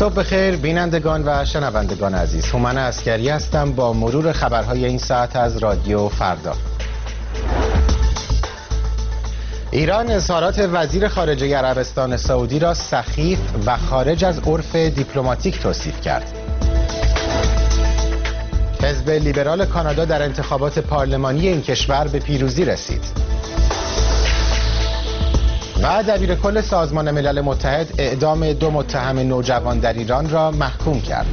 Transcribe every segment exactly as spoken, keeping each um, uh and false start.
صبح بخیر بینندگان و شنوندگان عزیز. هومن عسکری هستم با مرور خبرهای این ساعت از رادیو فردا. ایران اظهارات وزیر خارجه عربستان سعودی را سخیف و خارج از عرف دیپلماتیک توصیف کرد. حزب لیبرال کانادا در انتخابات پارلمانی این کشور به پیروزی رسید. و دبیرکل سازمان ملل متحد اعدام دو متهم نوجوان در ایران را محکوم کرد.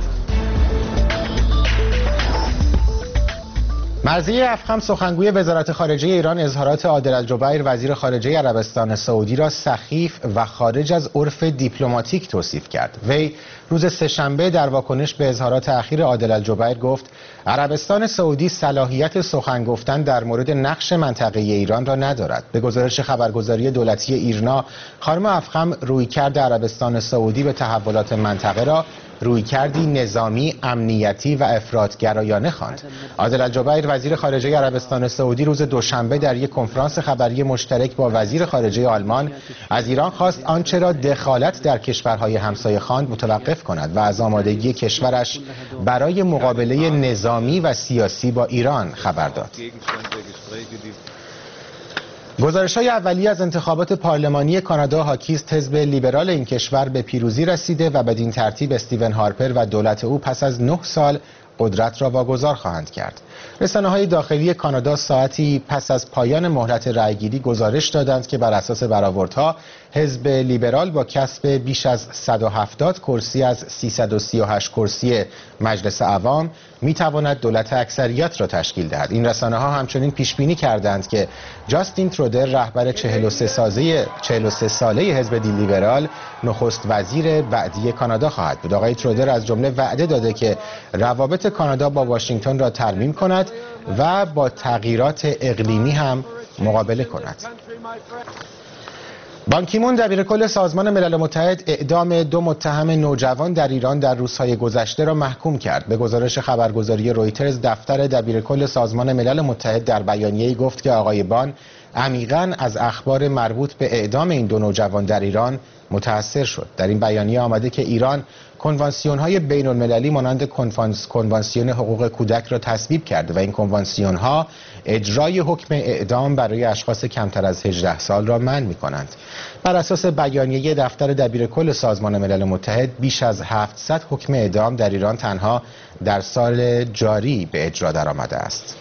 مرضیه افخم سخنگوی وزارت خارجه ایران اظهارات عادل الجبیر وزیر خارجه عربستان سعودی را سخیف و خارج از عرف دیپلماتیک توصیف کرد. وی روز سه‌شنبه در واکنش به اظهارات اخیر عادل الجبیر گفت عربستان سعودی صلاحیت سخن گفتن در مورد نقش منطقه ایران را ندارد. به گزارش خبرگزاری دولتی ایرنا، خانم افخم رویکرد عربستان سعودی به تحولات منطقه را رویکردی نظامی، امنیتی و افراط‌گرایانه خواند. عادل الجبیر وزیر خارجه عربستان سعودی روز دوشنبه در یک کنفرانس خبری مشترک با وزیر خارجه آلمان از ایران خواست آنچه را دخالت در کشورهای همسایه خواند متوقف کند و از آمادگی کشورش برای مقابله نظامی و سیاسی با ایران خبر داد. گزارش‌های اولیه از انتخابات پارلمانی کانادا حاکی است حزب لیبرال این کشور به پیروزی رسیده و بدین ترتیب استیون هارپر و دولت او پس از نه سال قدرت را واگذار خواهند کرد. رسانه‌های داخلی کانادا ساعتی پس از پایان مهلت رأیگیری گزارش دادند که بر اساس برآوردها حزب لیبرال با کسب بیش از صد و هفتاد کرسی از سیصد و سی و هشت کرسی مجلس عوام می‌تواند دولت اکثریت را تشکیل دهد. این رسانه‌ها همچنین پیش بینی کردند که جاستین ترودر رهبر چهل و سه ساله چهل و سه ساله حزب لیبرال نخست وزیر بعدی کانادا خواهد بود. آقای ترودر از جمله وعده داده که روابط کانادا با واشنگتن را ترمیم کند و با تغییرات اقلیمی هم مقابله کند. بان کی مون دبیرکل سازمان ملل متحد اعدام دو متهم نوجوان در ایران در روزهای گذشته را محکوم کرد. به گزارش خبرگزاری رویترز دفتر دبیرکل سازمان ملل متحد در بیانیه‌ای گفت که آقای بان عمیقاً از اخبار مربوط به اعدام این دو نوجوان در ایران متأثر شد. در این بیانیه آمده که ایران کنوانسیون‌های بین‌المللی مانند کنوانسیون حقوق کودک را تصویب کرده و این کنوانسیون‌ها اجرای حکم اعدام برای اشخاص کمتر از هجده سال را منع می‌کنند. بر اساس بیانیه دفتر دبیرکل سازمان ملل متحد بیش از هفتصد حکم اعدام در ایران تنها در سال جاری به اجرا درآمده است.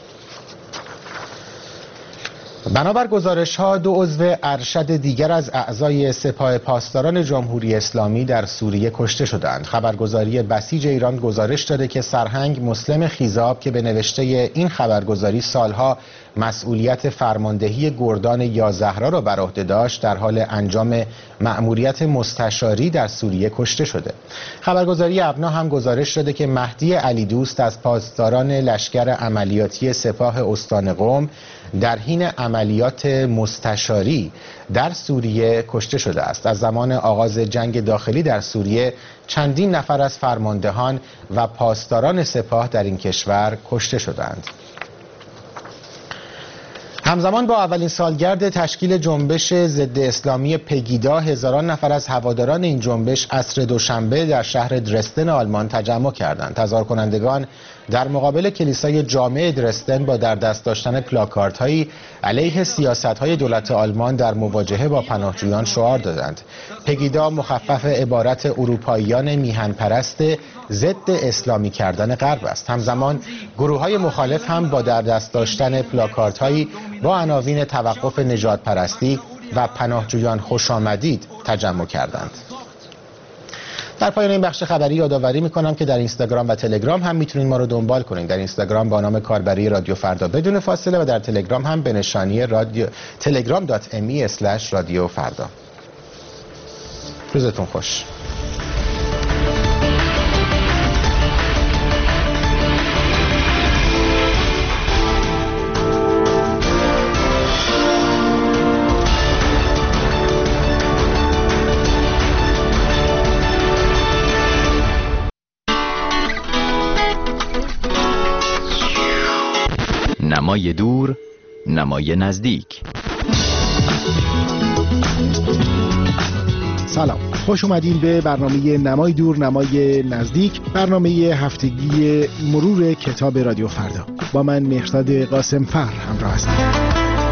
بنابر گزارش‌ها دو عضو ارشد دیگر از اعضای سپاه پاسداران جمهوری اسلامی در سوریه کشته شدند. خبرگزاری بسیج ایران گزارش داده که سرهنگ مسلم خیزاب که به نوشته این خبرگزاری سالها مسئولیت فرماندهی گردان یازهرا را بر عهده داشت در حال انجام مأموریت مستشاری در سوریه کشته شده. خبرگزاری ابنا هم گزارش داده که مهدی علی دوست از پاسداران لشکر عملیاتی سپاه استان قم در حین عملیات مستشاری در سوریه کشته شده است. از زمان آغاز جنگ داخلی در سوریه چندین نفر از فرماندهان و پاسداران سپاه در این کشور کشته شدند. همزمان با اولین سالگرد تشکیل جنبش ضد اسلامی پگیدا، هزاران نفر از هواداران این جنبش عصر دوشنبه در شهر درستن آلمان تجمع کردند. تظاهر کنندگان در مقابل کلیسای جامع درستن با در دست داشتن پلاکاردهایی علیه سیاست‌های دولت آلمان در مواجهه با پناهجویان شعار دادند. پگیدا مخفف عبارت اروپاییان میهن پرست ضد اسلامی کردن غرب است. همزمان گروه‌های مخالف هم با در دست داشتن پلاکاردهایی با عناوین توقف نژاد پرستی و پناهجویان خوش آمدید تجمع کردند. در پایان این بخش خبری یادآوری میکنم که در اینستاگرام و تلگرام هم میتونید ما رو دنبال کنید. در اینستاگرام با نام کاربری رادیو فردا بدون فاصله و در تلگرام هم به نشانی رادیو تلگرام دات ام ای اسلش رادیو فردا. روزتون خوش. نمای دور، نمای نزدیک. سلام، خوش اومدین به برنامه نمای دور نمای نزدیک، برنامه هفتگی مرور کتاب رادیو فردا. با من مهرداد قاسم فر همراه هستم.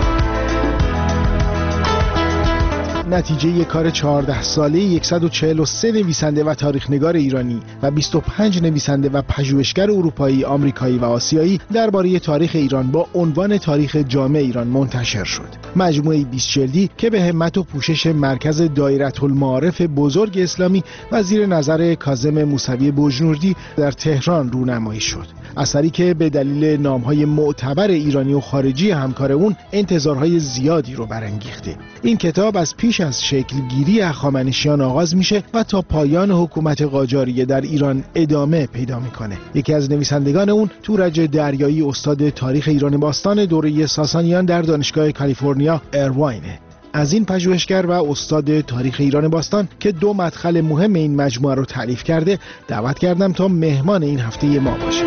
نتیجه کار چهارده ساله صد و چهل و سه نویسنده و تاریخ‌نگار ایرانی و بیست و پنج نویسنده و پژوهشگر اروپایی، آمریکایی و آسیایی درباره تاریخ ایران با عنوان تاریخ جامع ایران منتشر شد. مجموعه بیست جلدی که به همت و پوشش مرکز دایرةالمعارف بزرگ اسلامی و زیر نظر کاظم موسوی بجنوردی در تهران رونمایی شد. اثری که به دلیل نام‌های معتبر ایرانی و خارجی همکار اون انتظارهای زیادی رو برانگیخته. این کتاب از پیش از شکلگیری هخامنشیان آغاز میشه و تا پایان حکومت قاجاریه در ایران ادامه پیدا میکنه. یکی از نویسندگان اون تورج دریایی، استاد تاریخ ایران باستان دوره ساسانیان در دانشگاه کالیفرنیا ایرواینه. از این پژوهشگر و استاد تاریخ ایران باستان که دو مدخل مهم این مجموعه رو تألیف کرده دعوت کردم تا مهمان این هفته ما باشه.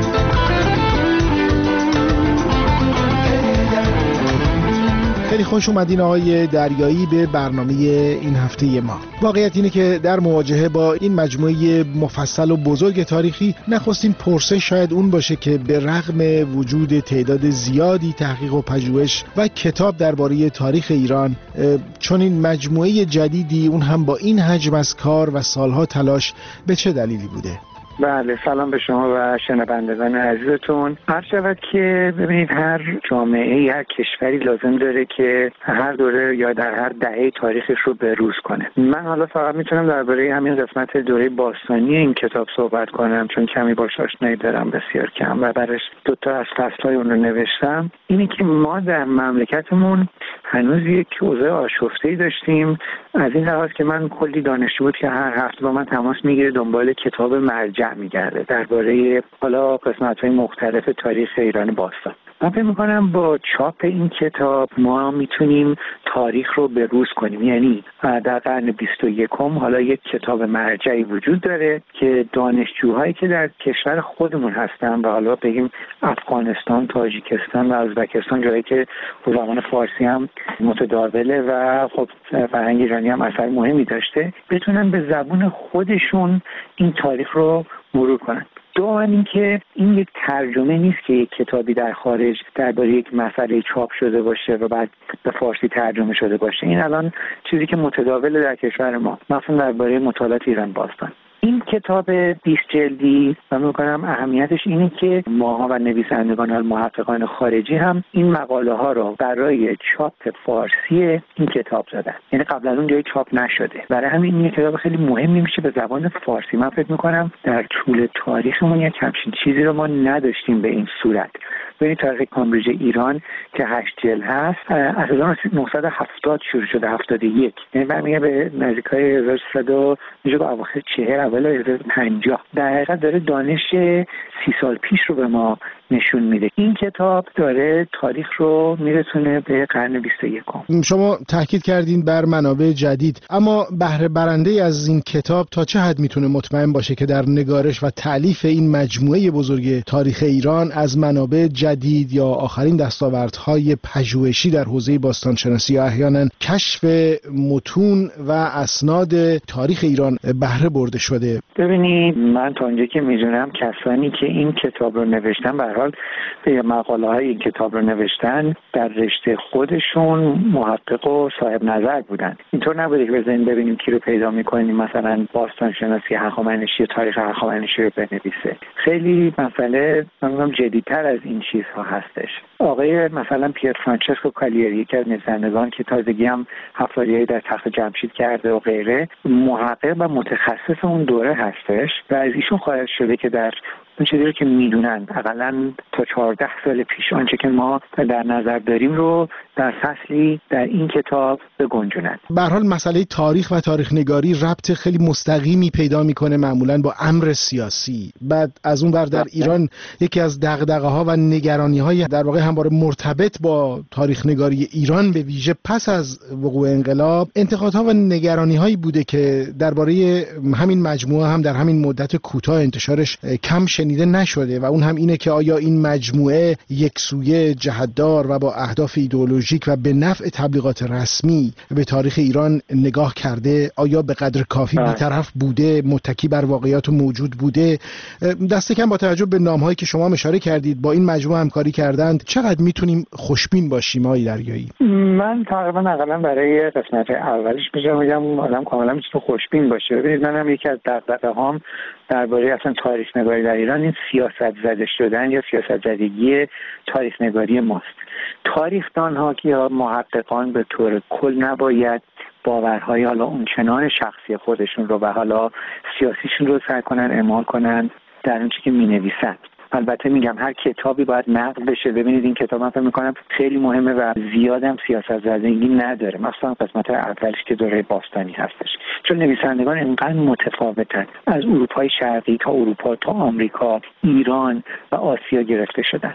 خیلی خوش اومدین آقای دریایی به برنامه این هفته ما. واقعیت اینه که در مواجهه با این مجموعه مفصل و بزرگ تاریخی نخستین پرسش شاید اون باشه که به رغم وجود تعداد زیادی تحقیق و پژوهش و کتاب درباره تاریخ ایران، چون این مجموعه جدیدی اون هم با این حجم از کار و سالها تلاش به چه دلیلی بوده؟ بله، سلام به شما و شنوندگان عزیزتون. هر شود که ببینید هر جامعه، هر کشوری لازم داره که هر دوره یا در هر دهه تاریخش رو بروز کنه. من حالا فقط میتونم درباره همین قسمت دوره باستانی این کتاب صحبت کنم چون کمی باهاش آشنایی دارم، بسیار کم، و برش دو تا از فصل‌های اون رو نوشتم. اینی که ما در مملکتمون هنوز یک اوضاع آشفته‌ای داشتیم، از این لحاظ که من کلی دانشجو بود که هر هفته با من تماس میگیره دنبال کتاب مرجع میگرده درباره حالا قسمت‌های مختلف تاریخ ایران باستان. من فکر می‌کنم با چاپ این کتاب ما میتونیم تاریخ رو بروز کنیم. یعنی در قرن بیست و یکم حالا یک کتاب مرجعی وجود داره که دانشجوهایی که در کشور خودمون هستن و حالا بگیم افغانستان، تاجیکستان و ازبکستان، جایی که زبان فارسی هم متداوله و خب فرهنگ ایرانی هم اثر مهمی داشته، بتونن به زبان خودشون این تاریخ رو مرور کنن. دوم این که این یک ترجمه نیست که یک کتابی در خارج درباره یک مسئله چاپ شده باشه و بعد به فارسی ترجمه شده باشه. این الان چیزی که متداوله در کشور ما، مثلا درباره مطالعات ایران باستان. این کتاب بیست جلدی من می‌گم اهمیتش اینه که ماها و نویسندگان و محققان خارجی هم این مقاله ها رو برای چاپ فارسی این کتاب دادن. یعنی قبل از اون جایی چاپ نشده. برای همین این کتاب خیلی مهمی میشه به زبان فارسی. من فکر می‌کنم در طول تاریخمون یک همچین چیزی رو ما نداشتیم به این صورت. ببینید تاریخ کامبریج ایران که هشت جلد هست از هزار و نهصد و هفتاد شروع شده، هفتاد و یک، یعنی برمیگه به نزدیکای هزار و سیصد و میشه به اواخر چهل اول هزار و پنجاه. در حقیقت داره دانش سی سال پیش رو به ما نشون میده. این کتاب داره تاریخ رو میرسونه به قرن بیست و یکم. شما تاکید کردین بر منابع جدید، اما بهره برنده از این کتاب تا چه حد میتونه مطمئن باشه که در نگارش و تألیف این مجموعه بزرگ تاریخ ایران از منابع جدید یا آخرین دستاوردهای پژوهشی در حوزه باستانشناسی یا احیانا کشف متون و اسناد تاریخ ایران بهره برده شده؟ ببینید من تا اونجایی که میدونم کسانی که این کتاب رو نوشتن به هر حال به مقاله های این کتاب رو نوشتن در رشته خودشون محقق و صاحب نظر بودن. اینطور نبوده که بزنین ببینیم کی رو پیدا میکنیم مثلا باستان شناسی هخامنشی، تاریخ هخامنشی رو بنویسه. خیلی مسئله من جدی‌تر از این چیزها هستش. آقای مثلا پیر فرانچسکو کالیری که از نویسندگان که تازگی هم حفاریایی در تخت جمشید کرده و غیره، محقق و متخصص اون دوره هستش و از ایشون خواهد شده که در اون چیزی رو که میدونن حداقل تا چهارده سال پیش آنچه که ما در نظر داریم رو در فصلی در این کتاب بگنجونن. به هر حال مسئله تاریخ و تاریخ نگاری ربط خیلی مستقیمی پیدا میکنه معمولا با امر سیاسی. بعد از اون ور در ایران یکی از دغدغه‌ها و نگرانی‌های در واقع همواره مرتبط با تاریخ نگاری ایران به ویژه پس از وقوع انقلاب انتقادها و نگرانی‌هایی بوده که درباره همین مجموعه هم در همین مدت کوتاه انتشارش کم شنیده شنیده نشده و اون هم اینه که آیا این مجموعه یکسویه، جهت‌دار و با اهداف ایدئولوژیک و به نفع تبلیغات رسمی به تاریخ ایران نگاه کرده؟ آیا به قدر کافی بی‌طرف بوده، متکی بر واقعیات موجود بوده؟ دست کم با توجه به نام‌هایی که شما اشاره کردید با این مجموعه همکاری کردند، چقدر میتونیم خوشبین باشیم آقای دریایی؟ من تقریبا حداقل برای قسمت اولش میگم آدم کاملا میتونه خوشبین باشه. ببینید منم یکی از دغدغه‌هام درباره اصلا تاریخ نگاری در ایران این سیاست زده شدن یا سیاست زدگی تاریخ نگاری ماست. تاریخ‌دان‌ها یا محققان به طور کل نباید باورهای حالا اونچنان شخصی خودشون رو و حالا سیاسیشون رو سعی کنن اعمال کنن در اون چیزی که می‌نویسن. البته میگم هر کتابی باید نقد بشه. ببینید این کتاب من فکر می‌کنم خیلی مهمه و زیادم سیاست زدگی نداره، مثلا قسمت اولش که دوره باستانی هستش، چون نویسندگان اینقدر متفاوتن، از اروپای شرقی تا اروپا تا آمریکا، ایران و آسیا گرفته شدن.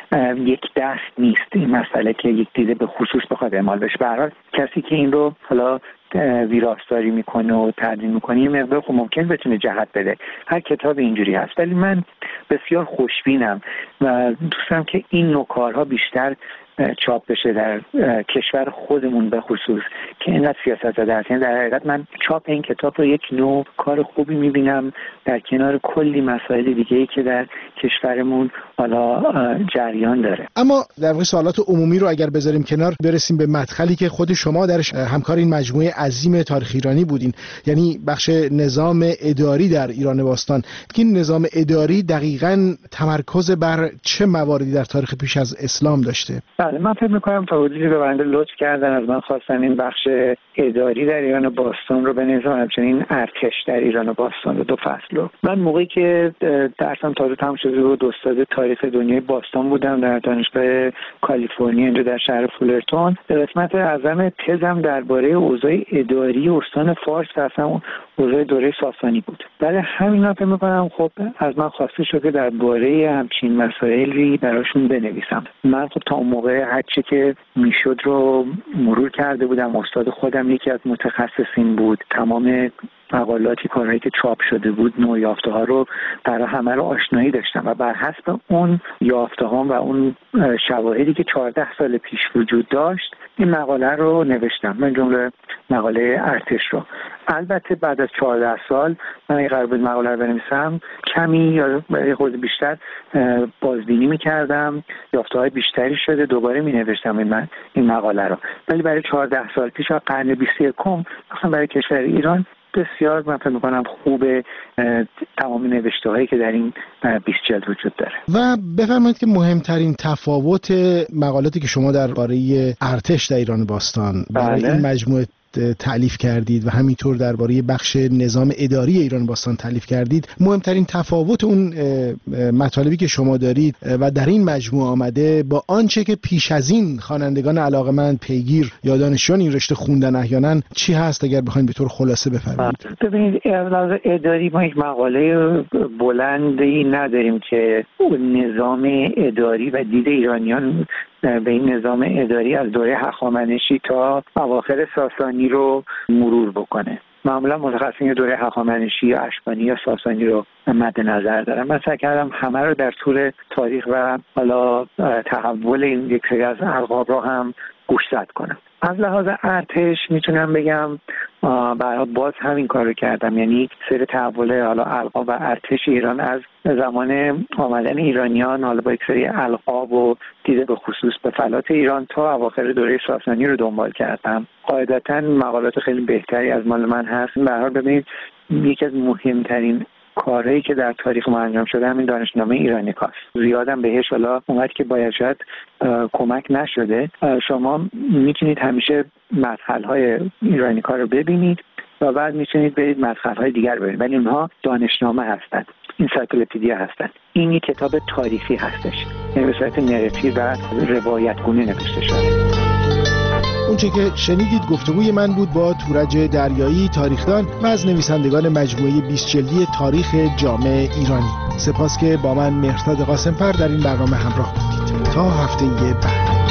یک دست نیست این مسئله که یک دیده به خصوص بخواد اعمال بشه. به هر حال کسی که این رو حالا ویراستاری میکنه و تدوین میکنه یه مقدار خب ممکن بتونه جهت بده. هر کتاب اینجوری هست، ولی من بسیار خوشبینم و دوستم که این نوع کارها بیشتر چاپ بشه در کشور خودمون به خصوص که اینقدر سیاست زده هست. در حقیقت من چاپ این کتاب رو یک نوع کار خوبی میبینم در کنار کلی مسائل دیگه‌ای که در کشورمون حالا جریان داره. اما در واقع سوالات عمومی رو اگر بذاریم کنار، برسیم به مدخلی که خود شما درش همکار این مجموعه عظیم تاریخ ایرانی بودین، یعنی بخش نظام اداری در ایران باستان. این نظام اداری دقیقاً تمرکز بر چه مواردی در تاریخ پیش از اسلام داشته؟ بله، من فکر می‌کنم تا حدودی به بنده لطف کردن از من خواستن این بخش اداری در ایران باستان رو به نظام همچنین ارتش در ایران باستان رو دو فصل رو. من موقعی که درسم تازه تموم شده بود استاد تاریخ دنیای باستان بودم در دانشگاه کالیفرنیا اینجا در شهر فولرتون. قسمت اعظم تزم درباره اوضاع اداری استان فارس و اصلا اوضاع دوره ساسانی بود. برای همین فکر می‌کنم خب از من خواسته شد که درباره همچین مسائلی براشون بنویسم. من خب تا اون موقع هر چی که میشد رو مرور کرده بودم. استاد خودم یکی از متخصصین بود. تمام مقالاتی کارهایی که چاپ شده بود، نوع یافته ها رو برای همه رو آشنایی داشتم و بر حسب اون یافته ها و اون شواهدی که چهارده سال پیش وجود داشت این مقاله رو نوشتم، من جمله مقاله ارتش رو. البته بعد از چهارده سال من اگه قرار بود مقاله رو بنویسم کمی یا یه خورده بیشتر بازبینی می‌کردم، یافته‌های بیشتری شده، دوباره می‌نوشتم این من این مقاله رو. ولی برای چهارده سال پیش از قرن بیست و یکم مثلا برای کشور ایران بسیار من فکر می‌کنم خوب تمام نوشته‌هایی که در این بیست جلد وجود داره. و بفرمایید که مهمترین تفاوت مقالاتی که شما درباره ارتش در ایران باستان برای بله. این مجموعه تألیف کردید و همینطور درباره بخش نظام اداری ایران باستان تألیف کردید، مهمترین تفاوت اون مطالبی که شما دارید و در این مجموعه آمده با آنچه که پیش از این خوانندگان علاقه‌مند پیگیر یا دانشجویان این رشته خوندن احیانا چی هست اگر بخواید به طور خلاصه بفرمایید؟ ببینید از اداری ما یک مقاله بلندی نداریم که نظام اداری و دید ایرانیان به این نظام اداری از دوره هخامنشی تا اواخر ساسانی رو مرور بکنه. معمولا متخصصین دوره هخامنشی یا اشکانی یا ساسانی رو مد نظر دارم. من سعی کردم همه رو در طول تاریخ و حالا تحول این یک سری از القاب رو هم گوشزد کنم. از لحاظ ارتش میتونم بگم برای باز همین کار رو کردم، یعنی سر تحول حالا القاب و ارتش ایران از زمان آمدن ایرانیان حالا با یک سری القاب و دیده به خصوص به فلات ایران تا اواخر دوره ساسانی رو دنبال کردم. قاعدتاً مقالات خیلی بهتری از مال من هست. به هر حال ببینید یکی از مهمترین کارهایی که در تاریخ ما انجام شده همین دانشنامه ایرانیکاست. زیادم بهش حالا اونقدر که باید شاید کمک نشده. شما میتونید همیشه مدخل‌های ایرانیکا رو ببینید و بعد میتونید برید مدخل‌های دیگر ببینید، ولی اونها دانشنامه هستند، انسایکلوپدیا هستند. این یک کتاب تاریخی هستش، یعنی به صورت نراتیو و روایتگونه نوشته شده. اونچه که شنیدید گفتگوی من بود با تورج دریایی، تاریخدان و از نویسندگان مجموعه بیست جلدی تاریخ جامع ایرانی. سپاس که با من مهرداد قاسم‌فر در این برنامه همراه بودید. تا هفته بعد.